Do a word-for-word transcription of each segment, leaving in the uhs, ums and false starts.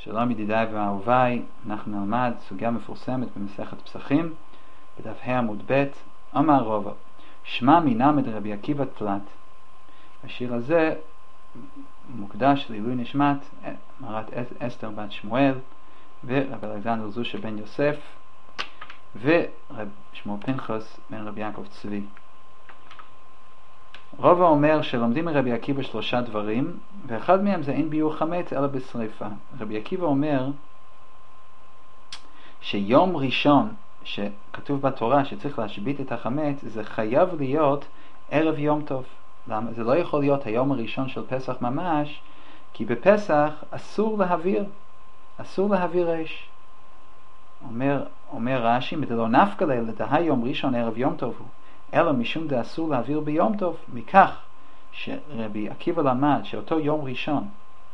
שלום ידידיי ואהוביי, אנחנו נלמד סוגיה מפורסמת במסכת פסחים, בדף ה' עמוד ב'. אמר רבא, שמע מנלמד רבי עקיבא תלת. השיר הזה מוקדש לעילוי נשמת מרת אסתר בת שמואל ורבי אלכסנדר זושה בן יוסף ורב שמואל פנחס בן רבי יעקב צבי. רבא אומר שלומדים מרבי עקיבא שלושה דברים, ואחד מהם זה אין ביור חמץ אלא בשריפה. רבי עקיבא אומר שיום ראשון שכתוב בתורה שצריך להשבית את החמץ, זה חייב להיות ערב יום טוב. למה? זה לא יכול להיות היום הראשון של פסח ממש, כי בפסח אסור להעביר, אסור להעביר אש. אומר, אומר רש"י, מדלא נפקא ליה לדהה יום ראשון ערב יום טוב הוא, אלא משום דה אסור להעביר ביום טוב, מכך שרבי עקיבא למד שאותו יום ראשון,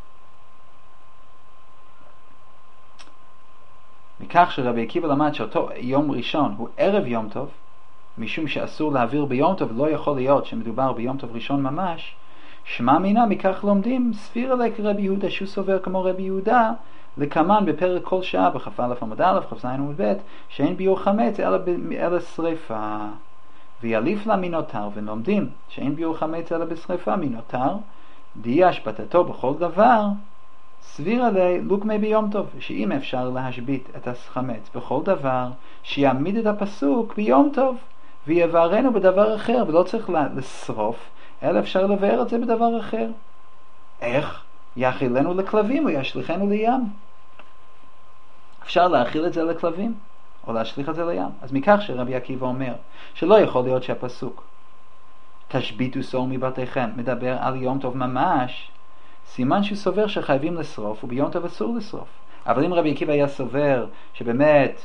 מכך שרבי עקיבא למד שאותו יום ראשון הוא ערב יום טוב, משום שאסור להעביר ביום טוב, לא יכול להיות שמדובר ביום טוב ראשון ממש, שמע מינה מכך לומדים ספירה לק רבי יהודה, שהוא סובר כמו רבי יהודה, לקמן בפרק כל שעה בכ"א עמוד א' כ"ז עמוד ב', שאין ביור חמץ אלא, אלא שריפה. ויליף לה מנותר, ולומדים שאין ביור חמץ אלא בשריפה מנותר, די השבתתו בכל דבר, סבירה לי לוקמי ביום טוב, שאם אפשר להשבית את החמץ בכל דבר, שיעמיד את הפסוק ביום טוב, ויבארנו בדבר אחר, ולא צריך לשרוף, אלא אפשר לבאר את זה בדבר אחר. איך? יאכילנו לכלבים או ישליחנו לים. אפשר להאכיל את זה לכלבים או להשליך את זה לים. אז מכך שרבי עקיבא אומר שלא יכול להיות שהפסוק תשביתו סור מבתיכם מדבר על יום טוב ממש, סימן שהוא סובר שחייבים לשרוף וביום טוב אסור לשרוף. אבל אם רבי עקיבא היה סובר שבאמת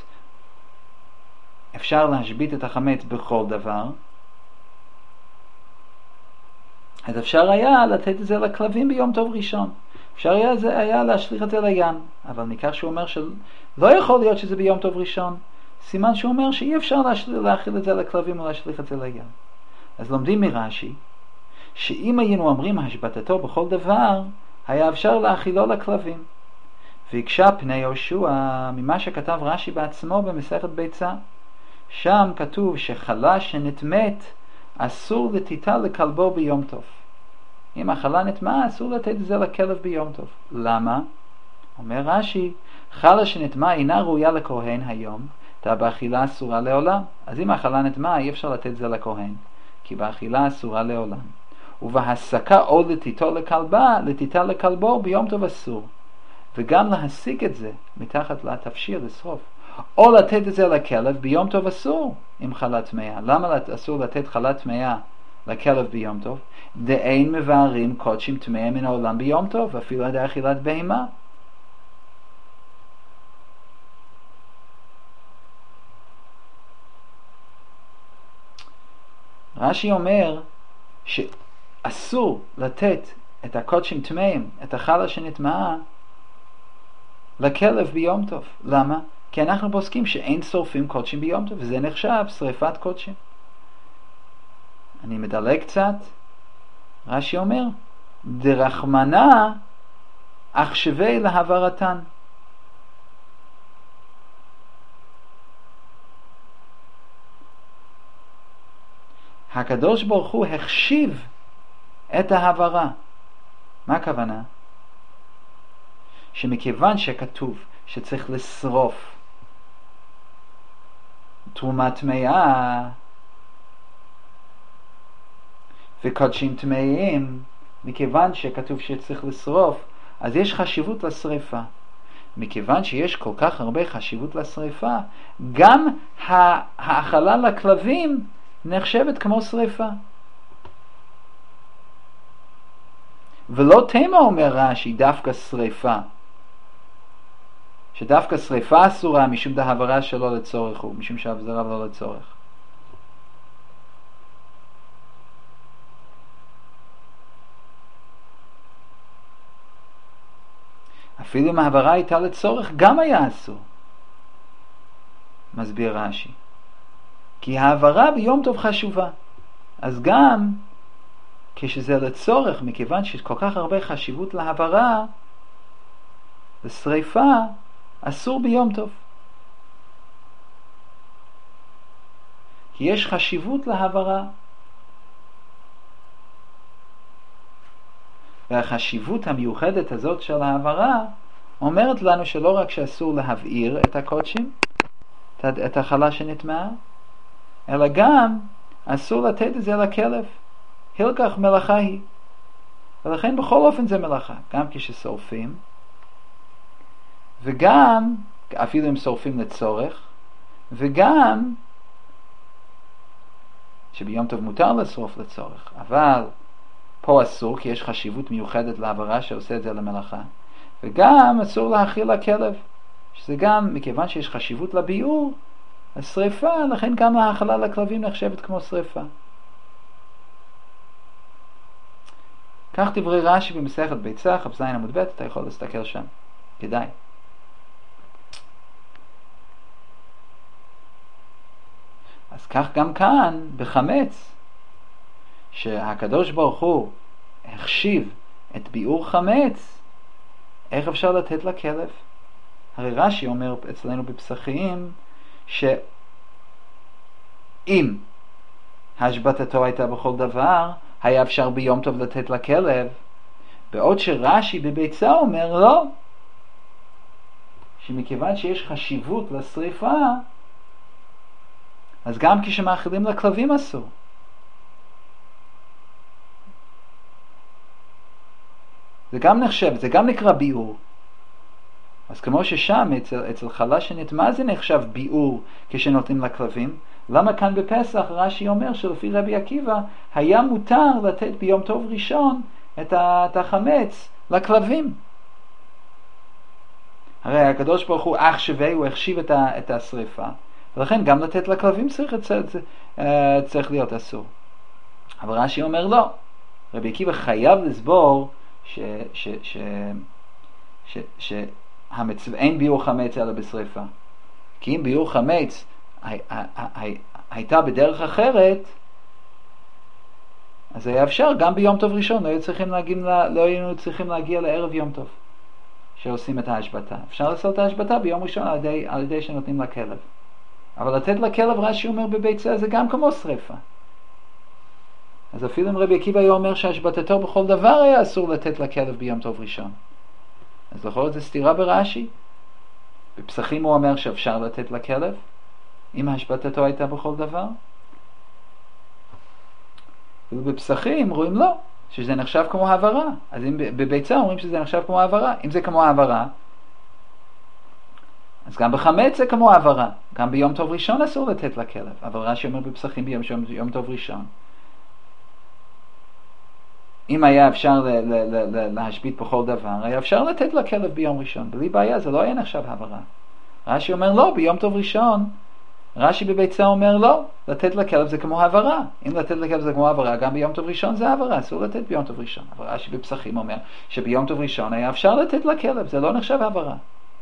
אפשר להשבית את החמץ בכל דבר, אז אפשר היה לתת את זה לכלבים ביום טוב ראשון, אפשר היה, זה היה להשליך את זה לים. אבל מכך שהוא אומר שלא יכול להיות שזה ביום טוב ראשון, סימן שהוא אומר שאי אפשר להאכיל את זה לכלבים או להשליך את זה לים. אז לומדים מרש"י שאם היינו אומרים השבתתו בכל דבר, היה אפשר להאכילו לכלבים. והקשה פני יהושע ממה שכתב רש"י בעצמו במסכת ביצה, שם כתוב שחלה שנטמאת אסור לתיתה לכלבו ביום טוב. אם החלה נטמאה אסור לתת את זה לכלב ביום טוב. למה? אומר רש"י, חלה שנטמאה אינה ראויה לכהן היום, אתה באכילה אסורה לעולם. אז אם החלה נטמאה אי אפשר לתת את זה לכהן, כי באכילה אסורה לעולם. ובהסקה או לתיתו לכלבה, לתיתה לכלבו ביום טוב אסור. וגם להסיק את זה מתחת לתפשיר לשרוף, או לתת את זה לכלב ביום טוב אסור עם חלה טמאה. למה אסור לתת חלה טמאה לכלב ביום טוב? דאין מבארים קודשים טמאה מן העולם ביום טוב, אפילו עד אכילת בהמה. רש"י אומר שאסור לתת את הקודשים טמאים, את החלה שנטמאה, לכלב ביום טוב. למה? כי אנחנו פוסקים שאין שורפים קודשים ביום טוב, וזה נחשב שריפת קודשים. אני מדלג קצת. רש"י אומר דרחמנה אחשבי להעברתן. הקדוש ברוך הוא החשיב את ההעברה. מה הכוונה? שמכיוון שכתוב שצריך לשרוף תרומה טמאה וקודשים טמאים, מכיוון שכתוב שצריך לשרוף, אז יש חשיבות לשריפה. מכיוון שיש כל כך הרבה חשיבות לשריפה, גם האכלה לכלבים נחשבת כמו שריפה. ולא תמה אומר רש"י דווקא שריפה, שדווקא שריפה אסורה משום דהעברה שלא לצורך הוא, משום שהעברה לא לצורך. אפילו אם העברה הייתה לצורך גם היה אסור. מסביר רש"י, כי העברה ביום טוב חשובה, אז גם כשזה לצורך, מכיוון שיש כל כך הרבה חשיבות להעברה, לשריפה אסור ביום טוב. כי יש חשיבות להעברה. והחשיבות המיוחדת הזאת של ההעברה אומרת לנו שלא רק שאסור להבעיר את הקודשים, את החלה שנטמעה, אלא גם אסור לתת את זה לכלב. הלקח מלאכה היא. ולכן בכל אופן זה מלאכה, גם כששורפים, וגם, אפילו אם שורפים לצורך, וגם שביום טוב מותר לשרוף לצורך, אבל פה אסור כי יש חשיבות מיוחדת לעברה שעושה את זה למלאכה, וגם אסור להאכיל לכלב, שזה גם מכיוון שיש חשיבות לביעור, השריפה, לכן גם ההאכלה לכלבים נחשבת כמו שריפה. כך דברי רש"י במסכת ביצה, כ"ז עמוד ב', אתה יכול להסתכל שם, כדאי. אז כך גם כאן, בחמץ, שהקדוש ברוך הוא החשיב את ביעור חמץ, איך אפשר לתת לכלב? הרי רש"י אומר אצלנו בפסחים, שאם השבתתו הייתה בכל דבר, היה אפשר ביום טוב לתת לכלב, בעוד שרש"י בביצה אומר לא, שמכיוון שיש חשיבות לשריפה, אז גם כשמאכילים לכלבים אסור. זה גם נחשב, זה גם נקרא ביעור. אז כמו ששם אצל, אצל חלה שנטמעה זה נחשב ביעור כשנותנים לכלבים, למה כאן בפסח רש"י אומר שלפי רבי עקיבא היה מותר לתת ביום טוב ראשון את החמץ לכלבים? הרי הקדוש ברוך הוא אח שווה, הוא החשיב את, ה, את השריפה, ולכן גם לתת לכלבים צריך, צריך, צריך להיות אסור. אבל רש"י אומר לא, רבי עקיבא חייב לסבור ש, ש, ש, ש, ש, המצווה, אין ביעור חמץ אלא בשריפה. כי אם ביעור חמץ הי, הי, הי, הייתה בדרך אחרת, אז היה אפשר גם ביום טוב ראשון, לא היינו צריכים להגיע, לא היינו צריכים להגיע לערב יום טוב שעושים את ההשבתה. אפשר לעשות את ההשבתה ביום ראשון על ידי, על ידי שנותנים לכלב. אבל לתת לכלב, רש"י אומר בביצה, זה גם כמו שריפה. אז אפילו אם רבי עקיבא היה אומר שהשבתתו בכל דבר היה אסור לתת לכלב ביום טוב ראשון. אז לכל זה סתירה ברש"י. בפסחים הוא אומר שאפשר לתת לכלב, אם השבתתו הייתה בכל דבר. ובפסחים רואים לא, שזה נחשב כמו העברה. אז אם בביצה אומרים שזה נחשב כמו העברה. אם זה כמו העברה, אז גם בחמץ זה כמו העברה. גם ביום טוב ראשון אסור לתת לכלב. אבל רש"י אומר בפסחים ביום יום טוב ראשון. אם היה אפשר ל- ל- ל- להשבית בכל דבר, היה אפשר לתת לכלב ביום ראשון. בלי בעיה, זה לא היה נחשב העברה. רש"י אומר לא, ביום טוב ראשון. רש"י בביצה אומר לא, לתת לכלב זה כמו העברה. אם לתת לכלב זה כמו העברה, גם ביום טוב ראשון זה העברה, אסור לתת ביום טוב ראשון. אבל רש"י בפסחים אומר שביום טוב ראשון היה אפשר לתת לכלב, זה לא נחשב העברה.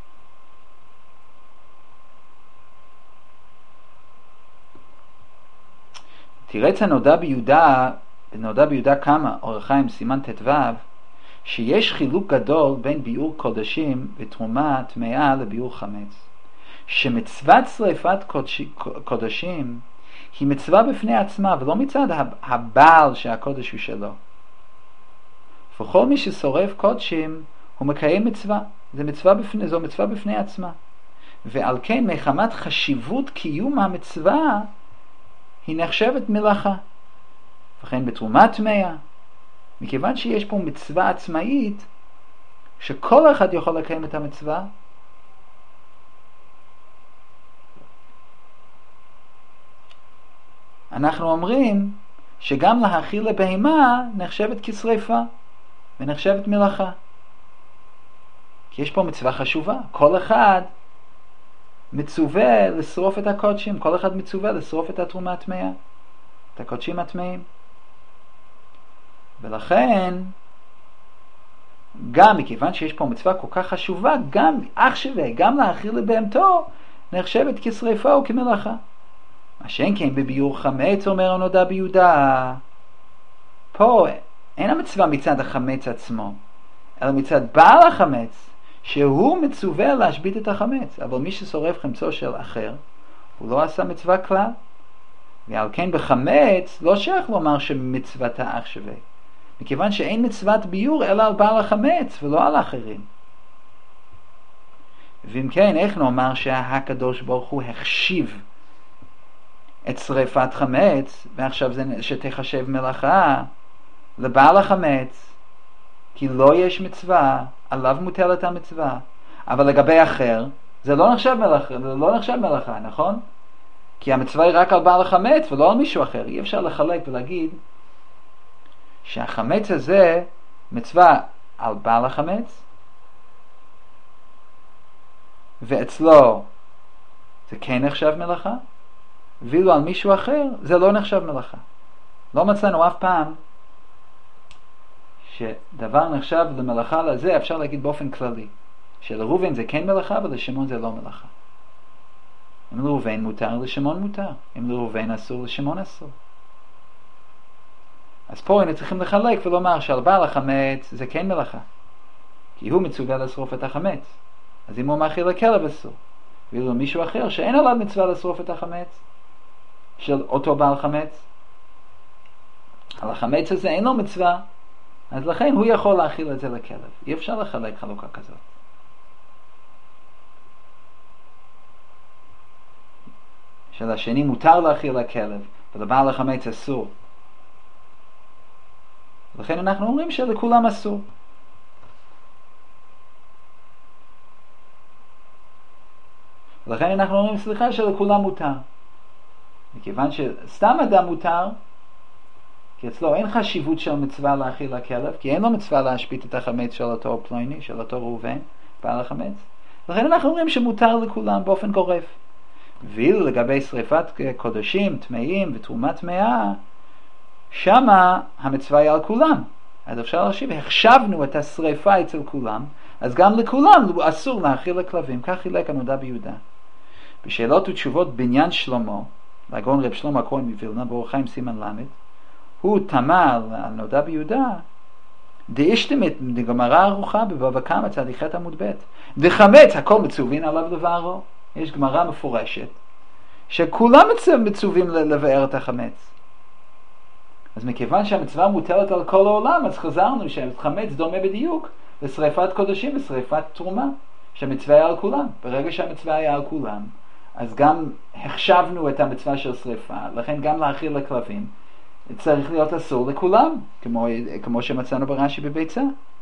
תירץ הנודע ביהודה, נודע ביהודה כמה, אור החיים סימן תתו, שיש חילוק גדול בין ביעור קודשים ותרומה טמאה לביעור חמץ. שמצוות שריפת קודשים היא מצווה בפני עצמה, ולא מצד הבעל שהקודש הוא שלו. וכל מי ששורף קודשים הוא מקיים מצווה, זו מצווה בפני, זו מצווה בפני עצמה. ועל כן מחמת חשיבות קיום המצווה היא נחשבת מלאכה. וכן בתרומה טמאה, מכיוון שיש פה מצווה עצמאית שכל אחד יכול לקיים את המצווה, אנחנו אומרים שגם להאכיל לבהמה נחשבת כשריפה ונחשבת מלאכה. כי יש פה מצווה חשובה. כל אחד מצווה לשרוף את הקודשים, כל אחד מצווה לשרוף את התרומה הטמאה, את הקודשים הטמאים. ולכן, גם מכיוון שיש פה מצווה כל כך חשובה, גם אח שווה, גם להאכיל לבהמתו נחשבת כשריפה או כמלאכה. מה שאין כן בביעור חמץ, אומר הנודע ביהודה, פה אין המצווה מצד החמץ עצמו, אלא מצד בעל החמץ, שהוא מצווה להשבית את החמץ, אבל מי ששורף חמצו של אחר, הוא לא עשה מצווה כלל. ועל כן בחמץ לא שייך לומר שמצוות האח שווה, מכיוון שאין מצוות ביור אלא על בעל החמץ ולא על אחרים. ואם כן, איך נאמר שהקדוש ברוך הוא החשיב את שריפת חמץ, ועכשיו זה שתחשב מלאכה לבעל החמץ, כי לא יש מצווה, עליו מוטלת המצווה, אבל לגבי אחר זה לא נחשב מלאכה, זה לא נחשב מלאכה, נכון? כי המצווה היא רק על בעל החמץ ולא על מישהו אחר. אי אפשר לחלק ולהגיד שהחמץ הזה מצווה על בעל החמץ, ואצלו זה כן נחשב מלאכה, ואילו על מישהו אחר זה לא נחשב מלאכה. לא מצאנו אף פעם שדבר נחשב למלאכה לזה, אפשר להגיד באופן כללי, שלראובן זה כן מלאכה ולשמעון זה לא מלאכה. אם לראובן מותר, לשמעון מותר. אם לראובן אסור, לשמעון אסור. אז פה היינו צריכים לחלק ולומר שעל בעל החמץ זה כן מלאכה, כי הוא מצווה לשרוף את החמץ. אז אם הוא מאכיל לכלב אסור. ואילו מישהו אחר שאין עליו מצווה לשרוף את החמץ של אותו בעל חמץ, על החמץ הזה אין לו מצווה, אז לכן הוא יכול להאכיל את זה לכלב. אי אפשר לחלק חלוקה כזאת. שלשני מותר להאכיל לכלב ולבעל החמץ אסור. לכן אנחנו אומרים שלכולם אסור. לכן אנחנו אומרים סליחה שלכולם מותר. מכיוון שסתם אדם מותר, כי אצלו אין חשיבות של מצווה להאכיל לכלב, כי אין לו מצווה להשבית את החמץ של אותו פלוני, של אותו ראובן, בעל החמץ. לכן אנחנו אומרים שמותר לכולם באופן גורף. ואילו לגבי שריפת קודשים, טמאים ותרומת טמאה, שמה המצווה היא על כולם. אז אפשר להשיב, החשבנו את השריפה אצל כולם, אז גם לכולם אסור להאכיל לכלבים. כך חילק הנודע ביהודה. בשאלות ותשובות בעניין שלמה, והגאון רב שלמה הכהן מווילנה, באור החיים סימן למד, הוא תמה על הנודע ביהודה, דאשתמת דגמרא ערוכה בבבא קמא צדיק ח' עמוד ב', דחמץ הכל מצווין עליו לבערו. יש גמרא מפורשת שכולם מצווים לבאר את החמץ. אז מכיוון שהמצווה מוטלת על כל העולם, אז חזרנו שהחמץ דומה בדיוק לשריפת קודשים ושריפת תרומה, שהמצווה היה על כולם. ברגע שהמצווה היה על כולם, אז גם החשבנו את המצווה של שריפה, לכן גם להאכיל לכלבים צריך להיות אסור לכולם, כמו, כמו שמצאנו ברש"י בביצה.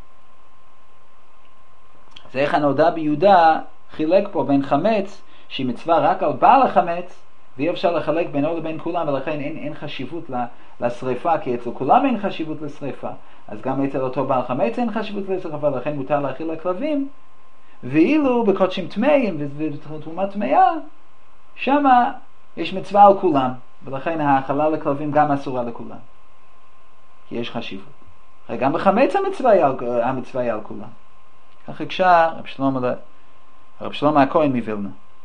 אז איך הנודע ביהודה חילק פה בין חמץ, שהיא מצווה רק על בעל החמץ, ואי אפשר לחלק בינו לבין כולם, ולכן אין, אין חשיבות לשריפה, כי אצל כולם אין חשיבות לשריפה. אז גם אצל אותו בעל חמץ אין חשיבות לשריפה, ולכן מותר להאכיל לכלבים. ואילו בקודשים טמאים ותרומת טמאה, שמה יש מצווה על כולם, ולכן האכלה לכלבים גם אסורה לכולם, כי יש חשיבות. גם בחמץ המצווה היא על, המצווה היא על כולם. כך הקשה רב שלמה, רב שלמה הכהן מווילנה.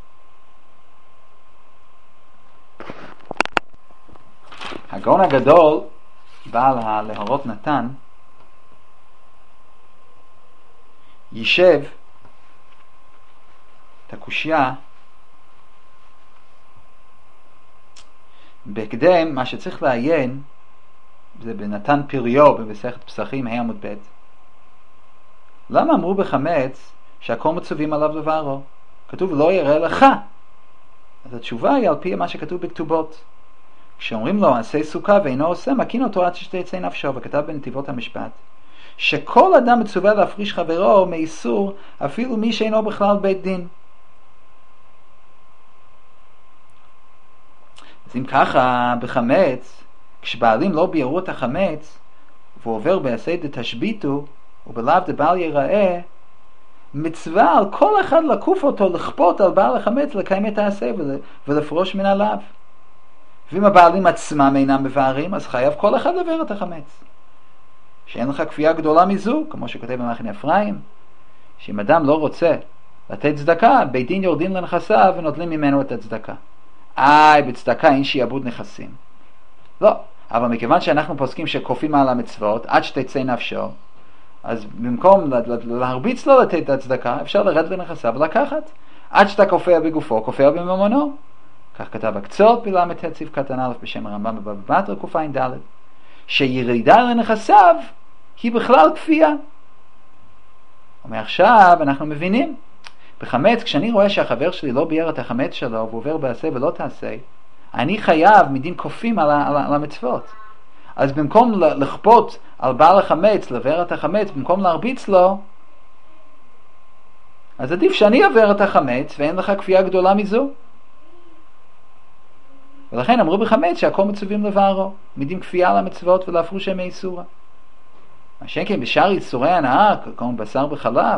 הגאון הגדול, בעל הלהורות נתן, יישב את הקושיה בהקדם. מה שצריך לעיין זה בנתן פריו במסכת פסחים ה' עמוד ב'. למה אמרו בחמץ שהכל מצווים עליו לבערו? כתוב לא יראה לך. אז התשובה היא על פי מה שכתוב בכתובות. כשאומרים לו עשה סוכה ואינו עושה, מקין אותו עד שתצא נפשו. וכתב בנתיבות המשפט שכל אדם מצווה להפריש חברו מאיסור, אפילו מי שאינו בכלל בית דין. אז אם ככה בחמץ, כשבעלים לא ביארו את החמץ והוא עובר בעשה דתשביתו ובלאו דבל יראה, מצווה על כל אחד לקוף אותו, לכפות על בעל החמץ לקיים את העשה ולפרוש מן עליו. ואם הבעלים עצמם אינם מבארים, אז חייב כל אחד לבאר את החמץ. שאין לך כפייה גדולה מזו, כמו שכותב במחנה אפרים, שאם אדם לא רוצה לתת צדקה, בית דין יורדים לנכסיו ונוטלים ממנו את הצדקה. איי, בצדקה אין שיעבוד נכסים. לא, אבל מכיוון שאנחנו פוסקים שכופים על המצוות עד שתצא נפשו, אז במקום להרביץ לו לתת את הצדקה, אפשר לרדת לנכסיו ולקחת. עד שאתה כופר בגופו, כופר בממונו. כך כתב הקצות בלמד תציב קטן א' בשם הרמב"ם בבבא בתרא קע"ד, שירידה לנכסיו היא בכלל כפייה. ומעכשיו אנחנו מבינים, בחמץ, כשאני רואה שהחבר שלי לא ביאר את החמץ שלו, והוא עובר בעשה ולא תעשה, אני חייב מדין כופים על, על, על המצוות. אז במקום לכפות על בעל החמץ, לבאר את החמץ, במקום להרביץ לו, אז עדיף שאני אבאר את החמץ, ואין לך כפייה גדולה מזו. ולכן אמרו בחמץ שהכל מצווים לבערו, מדין כפייה על המצוות ולהפרוש ימי איסורה. מה שכן בשאר איסורי הנאה, כגון בשר בחלב,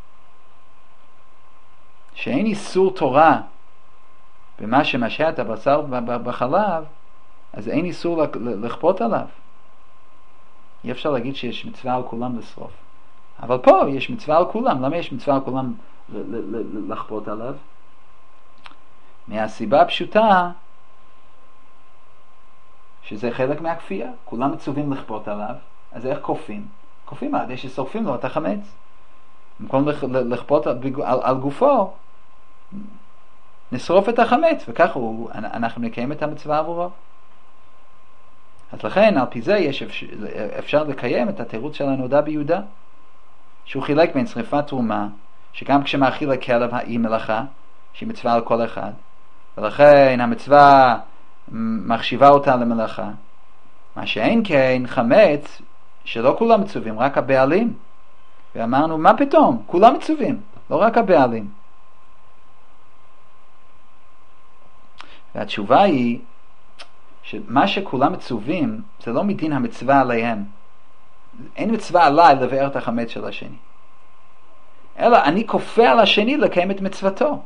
שאין איסור תורה במה שמשהה את הבשר בחלב, אז אין איסור לכפות עליו. אי אפשר להגיד שיש מצווה על כולם לשרוף. אבל פה יש מצווה על כולם. למה יש מצווה על כולם לכפות עליו? מהסיבה הפשוטה שזה חלק מהכפייה. כולם מצווים לכפות עליו, אז איך כופים? כופים עד ששורפים לו את החמץ. במקום לכפות על, על, על גופו, נשרוף את החמץ, וכך הוא, אנחנו נקיים את המצווה עבורו. אז לכן, על פי זה יש אפשר, אפשר לקיים את התירוץ של הנודע ביהודה, שהוא חילק בין שריפת תרומה, שגם כשמאכיל הכלב היא מלאכה, שהיא מצווה על כל אחד, ולכן המצווה מחשיבה אותה למלאכה. מה שאין כן, חמץ, שלא כולם מצווים, רק הבעלים. ואמרנו, מה פתאום? כולם מצווים, לא רק הבעלים. והתשובה היא, שמה שכולם מצווים, זה לא מדין המצווה עליהם. אין מצווה עליי לבאר את החמץ של השני. אלא אני כופה על השני לקיים את מצוותו.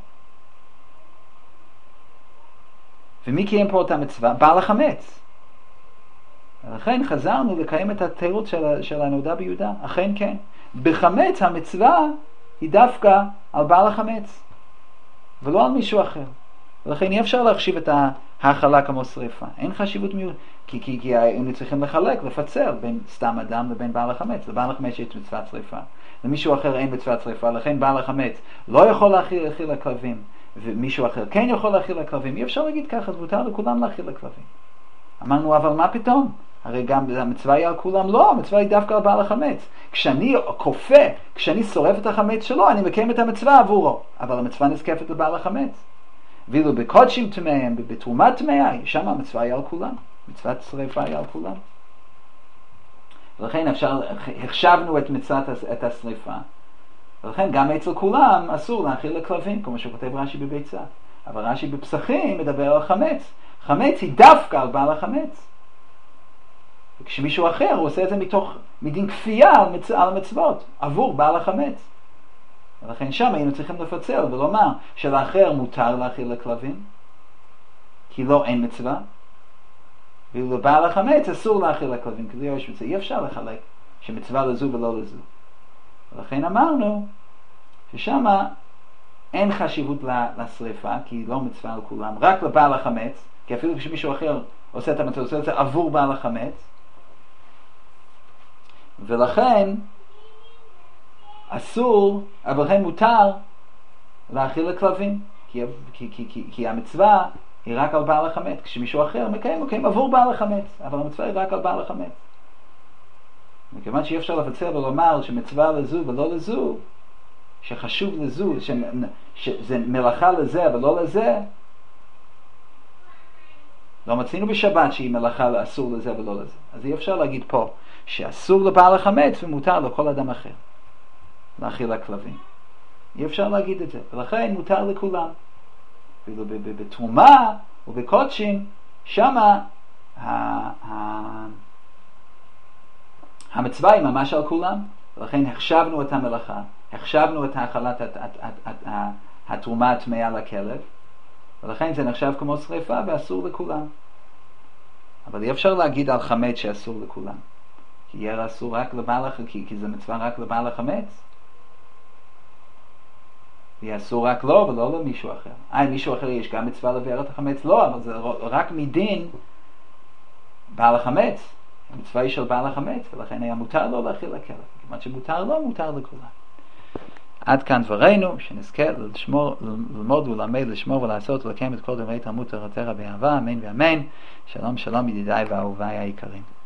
ומי קיים פה את המצווה? בעל החמץ. ולכן חזרנו לקיים את התירוץ של, של הנודע ביהודה. אכן כן. בחמץ המצווה היא דווקא על בעל החמץ, ולא על מישהו אחר. ולכן אי אפשר להחשיב את ההאכלה כמו שריפה. אין חשיבות מיוחדת, כי, כי, כי היינו צריכים לחלק, לפצל בין סתם אדם לבין בעל החמץ. לבעל החמץ יש מצוות שריפה, למישהו אחר אין מצוות שריפה, לכן בעל החמץ לא יכול להאכיל להאכיל לכלבים, ומישהו אחר כן יכול להאכיל לכלבים. אי אפשר להגיד ככה, אז מותר לכולם להאכיל לכלבים. אמרנו, אבל מה פתאום? הרי גם המצווה היא על כולם. לא, המצווה היא דווקא על בעל החמץ. כשאני כופה, כשאני שורף את החמץ שלו, אני מקיים את המצווה עבורו, אבל המצווה נזקפת לבעל החמץ. ואילו בקודשים טמאים, בתרומת טמאה, שם המצווה היא על כולם. מצוות שריפה היא על כולם. ולכן אפשר, החשבנו את מצוות את השריפה. ולכן גם אצל כולם אסור להאכיל לכלבים, כמו שכותב רש"י בביצה. אבל רש"י בפסחים מדבר על חמץ. חמץ היא דווקא על בעל החמץ. וכשמישהו אחר הוא עושה את זה מתוך מדין כפייה על, מצ... על המצוות, עבור בעל החמץ. ולכן שם היינו צריכים לפצל ולומר שלאחר מותר להאכיל לכלבים, כי לא אין מצווה, ואילו בעל החמץ אסור להאכיל לכלבים, כי זה יש מצווה. אי אפשר לחלק שמצווה לזו ולא לזו. ולכן אמרנו ששם אין חשיבות לשריפה, כי היא לא מצווה על כולם, רק לבעל החמץ, כי אפילו כשמישהו אחר עושה את המצווה, עושה את זה עבור בעל החמץ. ולכן אסור, אבל לכן מותר להאכיל לכלבים, כי, כי, כי, כי, כי המצווה היא רק על בעל החמץ. כשמישהו אחר מקיים, מקיים עבור בעל החמץ, אבל המצווה היא רק על בעל החמץ. מכיוון שאי אפשר לפצל ולומר שמצווה לזו ולא לזו, שחשוב לזו, ש, שזה מלאכה לזה ולא לזה, לא מצינו בשבת שהיא מלאכה אסור לזה ולא לזה. אז אי אפשר להגיד פה שאסור לבעל החמץ ומותר לכל אדם אחר להאכיל לכלבים. אי אפשר להגיד את זה. ולכן מותר לכולם. ואילו בתרומה ובקודשים, שמה המצווה היא ממש על כולם. ולכן החשבנו את המלאכה, החשבנו את האכלת התרומה הטמאה לכלב, ולכן זה נחשב כמו שריפה ואסור לכולם. אבל אי אפשר להגיד על חמץ שאסור לכולם, כי יהיה אסור רק לבעל החמץ, כי, כי זה מצווה רק לבעל החמץ. יהיה אסור רק לו ולא למישהו אחר. אה, מישהו אחר יש גם מצווה לבאר את החמץ? לא, אבל זה רק מדין בעל החמץ. המצווה היא של בעל החמץ, ולכן היה מותר לו להאכיל הכלב. כיוון שמותר לו, מותר לכולם. עד כאן דברינו, שנזכה לשמור, ללמוד ולמד, לשמור ולעשות ולקיים את כל דברי תלמוד תורתך באהבה, אמן ואמן. שלום שלום ידידיי ואהוביי היקרים.